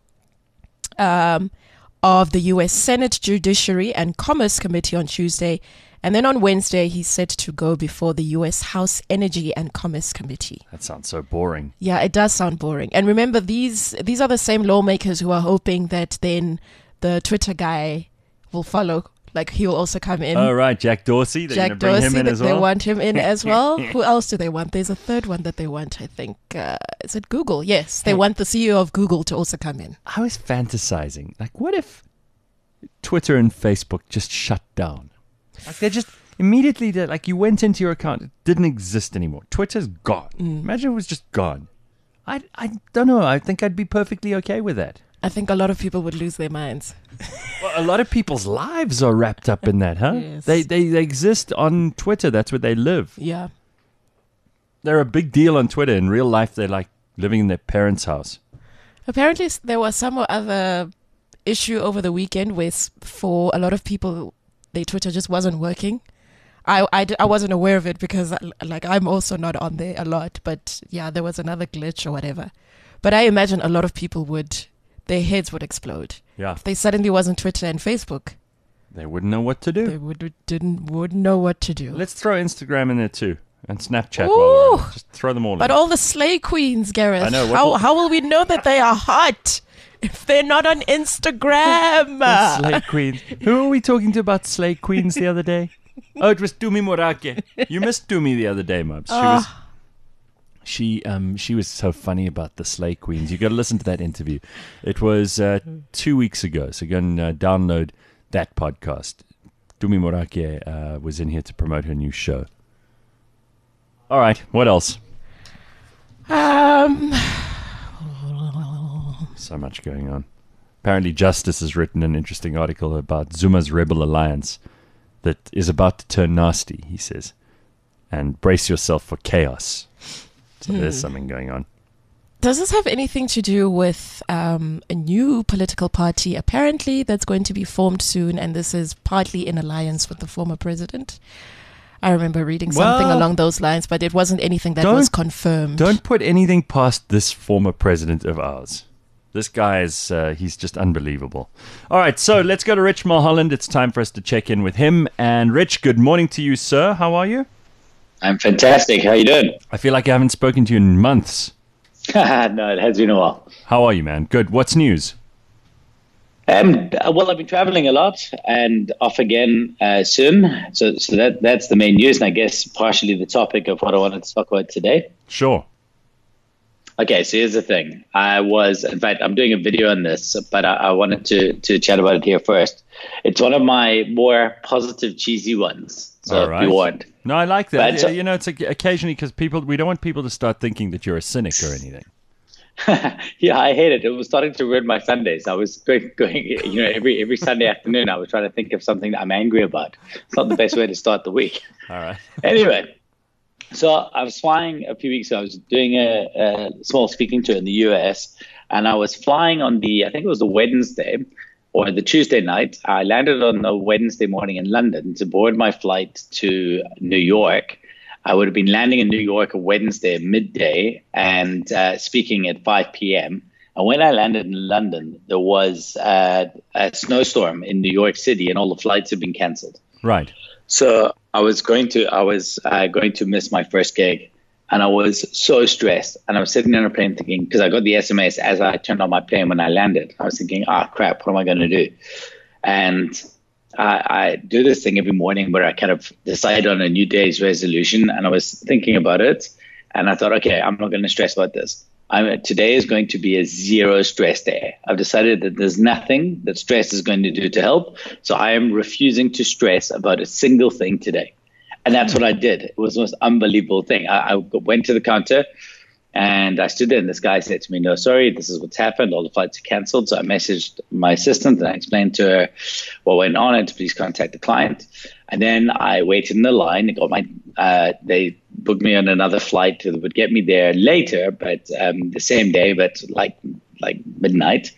um, of the U S Senate Judiciary and Commerce Committee on Tuesday. And then on Wednesday, he's set to go before the U S House Energy and Commerce Committee. That sounds so boring. Yeah, it does sound boring. And remember, these these are the same lawmakers who are hoping that then the Twitter guy will follow. Like, he'll also come in. Oh, right. Jack Dorsey. They're Jack going to bring Dorsey, him in that as they well. want him in as well. Who else do they want? There's a third one that they want, I think. Uh, is it Google? Yes, they Hey. want the C E O of Google to also come in. I was fantasizing. Like, what if Twitter and Facebook just shut down? Like, they just immediately did. Like, you went into your account, it didn't exist anymore. Twitter's gone. Mm. Imagine it was just gone. I, I don't know. I think I'd be perfectly okay with that. I think a lot of people would lose their minds. Well, a lot of people's lives are wrapped up in that, huh? Yes. They, they they exist on Twitter. That's where they live. Yeah. they're a big deal on Twitter. In real life, they're like living in their parents' house. Apparently, s- there was some other issue over the weekend where s- for a lot of people, their Twitter just wasn't working. I, I, d- I wasn't aware of it because uh, like I'm also not on there a lot. But yeah, there was another glitch or whatever. But I imagine a lot of people would, their heads would explode. Yeah. If they suddenly wasn't Twitter and Facebook, They wouldn't know what to do. they would didn't wouldn't know what to do. Let's throw Instagram in there too. And Snapchat while we're in. Ooh. Just throw them all But in. all the slay queens, Gareth. I know, what How will- how will we know that they are hot if they're not on Instagram? The Slay Queens. Who were we talking to about Slay Queens the other day? Oh, it was Dumi Morake. You missed Dumi the other day, Mubs. She was she um she was so funny about the Slay Queens. You got to listen to that interview. It was uh, two weeks ago, so go and uh, download that podcast. Dumi Morake uh, was in here to promote her new show. All right, what else? Um, So much going on. Apparently, Justice has written an interesting article about Zuma's rebel alliance that is about to turn nasty, he says. And brace yourself for chaos. So there's something going on. does this have anything to do with um, a new political party, apparently, that's going to be formed soon, and this is partly in alliance with the former president? I remember reading something Well, along those lines, but it wasn't anything that don't- was confirmed. Don't put anything past this former president of ours. This guy is, uh, he's just unbelievable. All right, so let's go to Rich Mulholland. It's time for us to check in with him. And Rich, good morning to you, sir. How are you? I'm fantastic. How you doing? I feel like I haven't spoken to you in months. No, it has been a while. How are you, man? Good. What's news? Um, well, I've been traveling a lot and off again uh, soon. So, so that that's the main news, and I guess partially the topic of what I wanted to talk about today. Sure. Okay, so here's the thing. I was, in fact, I'm doing a video on this, but I, I wanted to to chat about it here first. It's one of my more positive, cheesy ones. So All right. be warned. No, I like that. But, Yeah, uh, you know, it's like occasionally because people, we don't want people to start thinking that you're a cynic or anything. Yeah, I hate it. It was starting to ruin my Sundays. I was going, going, you know, every every Sunday afternoon, I was trying to think of something that I'm angry about. It's not the best way to start the week. All right. Anyway, so I was flying a few weeks ago. I was doing a, a small speaking tour in the U S, and I was flying on the, I think it was the Wednesday or the Tuesday night. I landed on the Wednesday morning in London to board my flight to New York. I would have been landing in New York Wednesday at midday and uh, speaking at five p.m. And when I landed in London, there was uh, a snowstorm in New York City, and all the flights had been cancelled. Right. So I was going to I was uh, going to miss my first gig, and I was so stressed. And I was sitting on a plane thinking, because I got the S M S as I turned on my plane when I landed. I was thinking, ah, crap, what am I going to do? And I, I do this thing every morning where I kind of decide on a new day's resolution, and I was thinking about it, and I thought, okay, I'm not going to stress about this. I'm, today is going to be a zero stress day. I've decided that there's nothing that stress is going to do to help, so I am refusing to stress about a single thing today. And that's what I did. It was the most unbelievable thing. I, I went to the counter, and I stood there, and this guy said to me, no, sorry, this is what's happened. All the flights are canceled. So I messaged my assistant, and I explained to her what went on and to please contact the client. And then I waited in the line. Got my, uh, they booked me on another flight that would get me there later, but um, the same day, but like like midnight.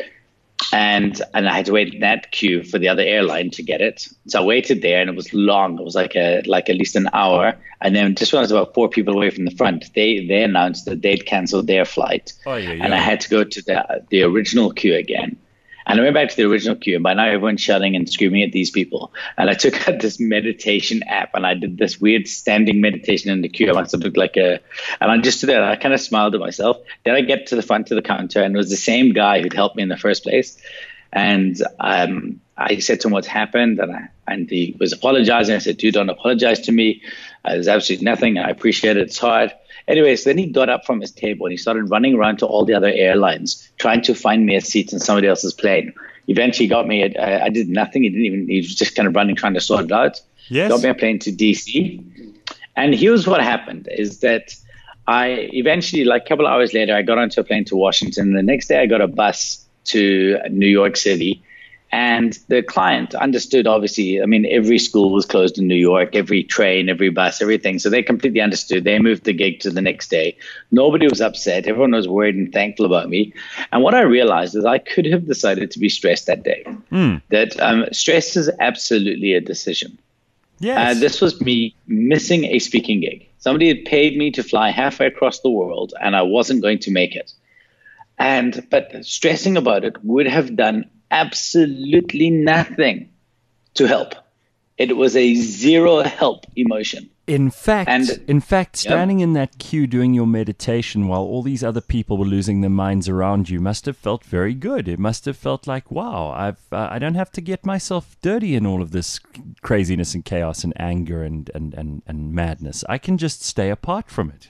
And and I had to wait in that queue for the other airline to get it. So I waited there, and it was long. It was like a like at least an hour. And then just when I was about four people away from the front, they they announced that they'd canceled their flight. Oh, yeah, yeah. And I had to go to the the original queue again. And I went back to the original queue, and by now everyone's shouting and screaming at these people. And I took out this meditation app, and I did this weird standing meditation in the queue. I must have looked like a, and I just stood there, and I kind of smiled at myself. Then I get to the front of the counter, and it was the same guy who'd helped me in the first place. And um, I said to him what's happened, and I, and he was apologizing. I said, dude, don't apologize to me. Uh, there's absolutely nothing. I appreciate it. It's hard. Anyways, then he got up from his table and he started running around to all the other airlines, trying to find me a seat in somebody else's plane. Eventually got me, at, uh, I did nothing. He didn't even, he was just kind of running, trying to sort it out. Yes. Got me a plane to D C. And here's what happened is that I eventually, like a couple of hours later, I got onto a plane to Washington. The next day I got a bus to New York City. And the client understood, obviously, I mean, every school was closed in New York, every train, every bus, everything. So they completely understood. They moved the gig to the next day. Nobody was upset. Everyone was worried and thankful about me. And what I realized is I could have decided to be stressed that day. Mm. That um, stress is absolutely a decision. Yes. Uh, this was me missing a speaking gig. Somebody had paid me to fly halfway across the world, and I wasn't going to make it. And but stressing about it would have done absolutely nothing to help. It was a zero help emotion. In fact, And- in fact, Yep. standing in that queue doing your meditation while all these other people were losing their minds around you must have felt very good. It must have felt like, wow, I've uh, I don't have to get myself dirty in all of this craziness and chaos and anger and and and, and madness. I can just stay apart from it.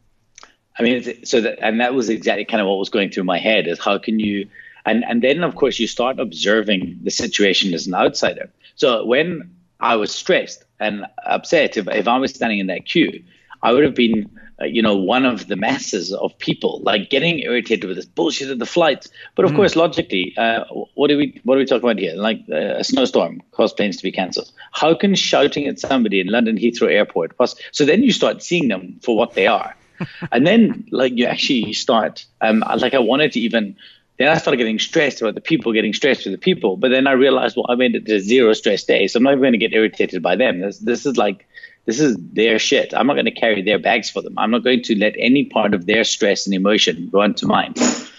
I mean, it's- so that, and that was exactly kind of what was going through my head is how can you, and, and then of course you start observing the situation as an outsider. So when I was stressed and upset, if, if I was standing in that queue, I would have been, uh, you know, one of the masses of people like getting irritated with this bullshit of the flights. But of Mm. course, logically, uh, what do we, what are we talking about here? Like uh, a snowstorm caused planes to be cancelled. How can shouting at somebody in London Heathrow Airport pass? So then you start seeing them for what they are. And then, like, you actually start, um, like, I wanted to even, then I started getting stressed about the people, getting stressed with the people. But then I realized, well, I made it a zero stress day, so I'm not going to get irritated by them. This, this is like, this is their shit. I'm not going to carry their bags for them. I'm not going to let any part of their stress and emotion go into mine.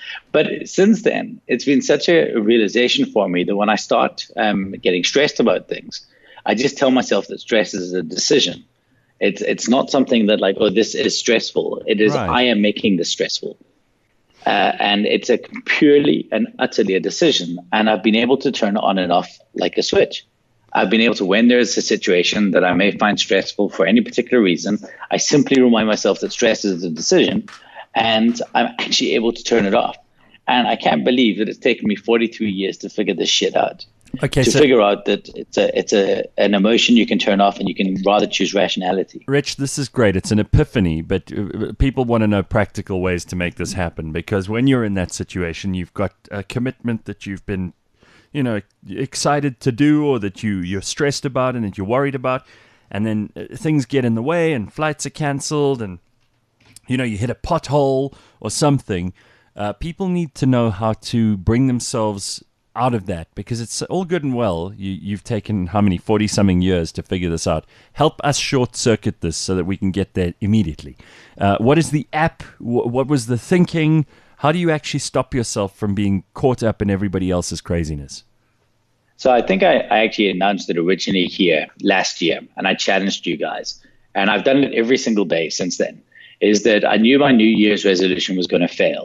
But since then, it's been such a realization for me that when I start um, getting stressed about things, I just tell myself that stress is a decision. It's it's not something that like, oh, this is stressful. It is, Right. I am making this stressful. Uh, and it's a purely and utterly a decision. And I've been able to turn it on and off like a switch. I've been able to, when there's a situation that I may find stressful for any particular reason, I simply remind myself that stress is a decision, and I'm actually able to turn it off. And I can't believe that it's taken me forty-three years to figure this shit out. Okay, to so figure out that it's a it's a an emotion you can turn off, and you can rather choose rationality. Rich, this is great. It's an epiphany, but uh, people want to know practical ways to make this happen, because when you're in that situation, you've got a commitment that you've been, you know, excited to do, or that you, you're stressed about and that you're worried about, and then uh, things get in the way and flights are cancelled and, you know, you hit a pothole or something. Uh, people need to know how to bring themselves out of that, because it's all good and well. You, you've taken how many, forty-something years to figure this out. Help us short-circuit this so that we can get there immediately. Uh, what is the app? Wh- what was the thinking? How do you actually stop yourself from being caught up in everybody else's craziness? So I think I, I actually announced it originally here last year, and I challenged you guys. And I've done it every single day since then, is that I knew my New Year's resolution was going to fail.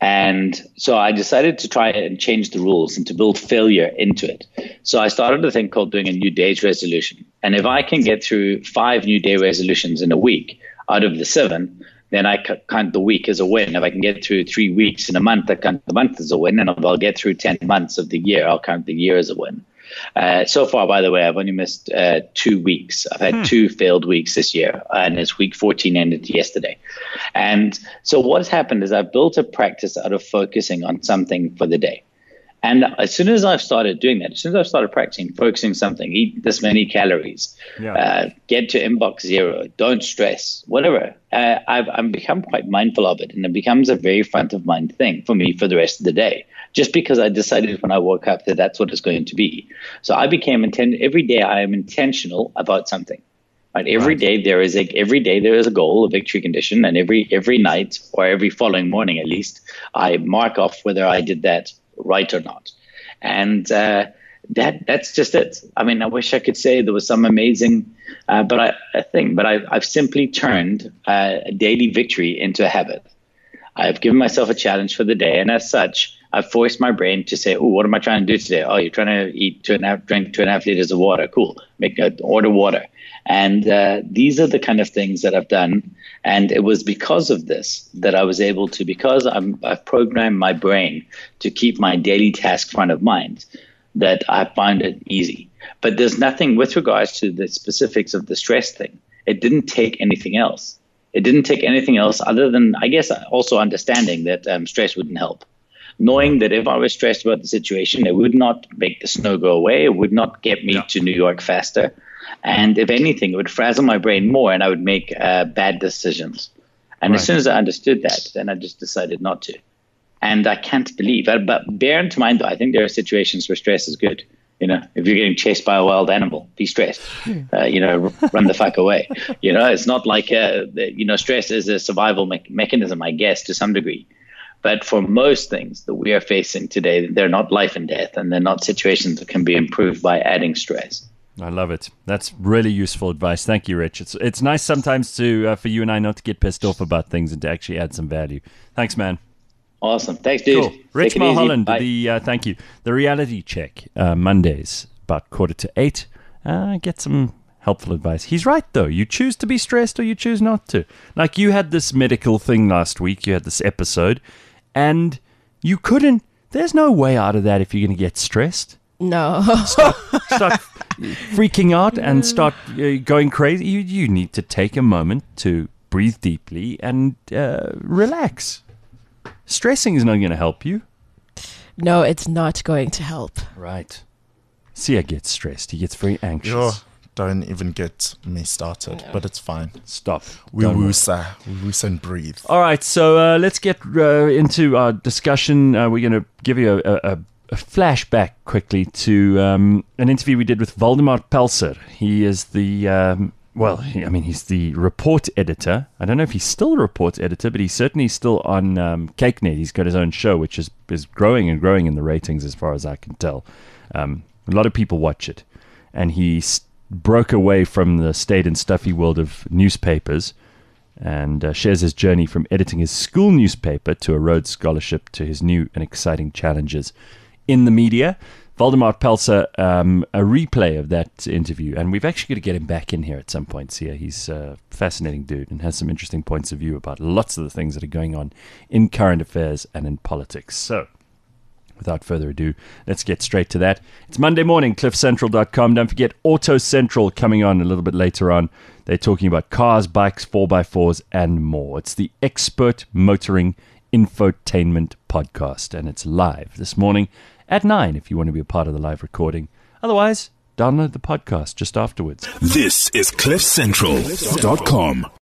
And so I decided to try and change the rules and to build failure into it. So I started a thing called doing a new day's resolution. And if I can get through five new day resolutions in a week out of the seven, then I count the week as a win. If I can get through three weeks in a month, I count the month as a win. And if I'll get through ten months of the year, I'll count the year as a win. Uh, so far, by the way, I've only missed uh, two weeks. I've had hmm. two failed weeks this year, and it's week fourteen ended yesterday. And so what's happened is I've built a practice out of focusing on something for the day. And as soon as I've started doing that, as soon as I've started practicing, focusing something, eat this many calories, yeah. uh, get to inbox zero, don't stress, whatever, uh, I've, I've become quite mindful of it. And it becomes a very front of mind thing for me for the rest of the day, just because I decided when I woke up that that's what it's going to be. So I became intent. Every day I am intentional about something. Right? Every right. day there is a every day there is a goal, a victory condition, and every every night or every following morning at least, I mark off whether I did that right or not. And uh, that that's just it. I mean, I wish I could say there was some amazing uh, but I, a thing, but I, I've simply turned uh, a daily victory into a habit. I've given myself a challenge for the day, and as such, I've forced my brain to say, oh, what am I trying to do today? Oh, you're trying to eat two and a half, drink two and a half liters of water. Cool. Make a, order water. And uh, these are the kind of things that I've done. And it was because of this that I was able to, because I'm, I've programmed my brain to keep my daily task front of mind, that I find it easy. But there's nothing with regards to the specifics of the stress thing. It didn't take anything else. It didn't take anything else other than, I guess, also understanding that um, stress wouldn't help. knowing that if I was stressed about the situation, it would not make the snow go away. It would not get me yeah. to New York faster. And if anything, it would frazzle my brain more and I would make uh, bad decisions. And right. as soon as I understood that, then I just decided not to. And I can't believe, but bear in mind, though, I think there are situations where stress is good. You know, if you're getting chased by a wild animal, be stressed. Uh, you know, run the fuck away. You know, it's not like, uh, you know, stress is a survival me- mechanism, I guess, to some degree. But for most things that we are facing today, they're not life and death, and they're not situations that can be improved by adding stress. I love it. That's really useful advice. Thank you, Rich. It's it's nice sometimes to uh, for you and I not to get pissed off about things and to actually add some value. Thanks, man. Awesome. Thanks, dude. Cool. Rich Mulholland, the uh, thank you. The reality check, uh, Mondays, about quarter to eight. Uh, get some helpful advice. He's right, though. You choose to be stressed or you choose not to. Like you had this medical thing last week. You had this episode, and you couldn't. There's no way out of that if you're going to get stressed. No. Start, start freaking out and start uh, going crazy. You, you need to take a moment to breathe deeply and uh, relax. Stressing is not going to help you. No, it's not going to help. Right. Sia gets stressed. He gets very anxious. Yo, don't even get me started, no. But it's fine. Stop. We woosa. We woosa and breathe. All right, so uh, let's get uh, into our discussion. Uh, we're going to give you a, a, a flashback quickly to um, an interview we did with Waldemar Pelser. He is the... Um, Well, he, I mean, he's the report editor. I don't know if he's still a report editor, but he's certainly still on um, CakeNet. He's got his own show, which is, is growing and growing in the ratings as far as I can tell. Um, a lot of people watch it. And he s- broke away from the staid and stuffy world of newspapers and uh, shares his journey from editing his school newspaper to a Rhodes Scholarship to his new and exciting challenges in the media. Waldemar Pelser, um, a replay of that interview, and we've actually got to get him back in here at some point. Here, he's a fascinating dude and has some interesting points of view about lots of the things that are going on in current affairs and in politics. So, without further ado, let's get straight to that. It's Monday morning, cliff central dot com. Don't forget Auto Central coming on a little bit later on. They're talking about cars, bikes, four by fours, and more. It's the Expert Motoring Infotainment Podcast, and it's live this morning at nine if you want to be a part of the live recording. Otherwise, download the podcast just afterwards. This is cliff central dot com.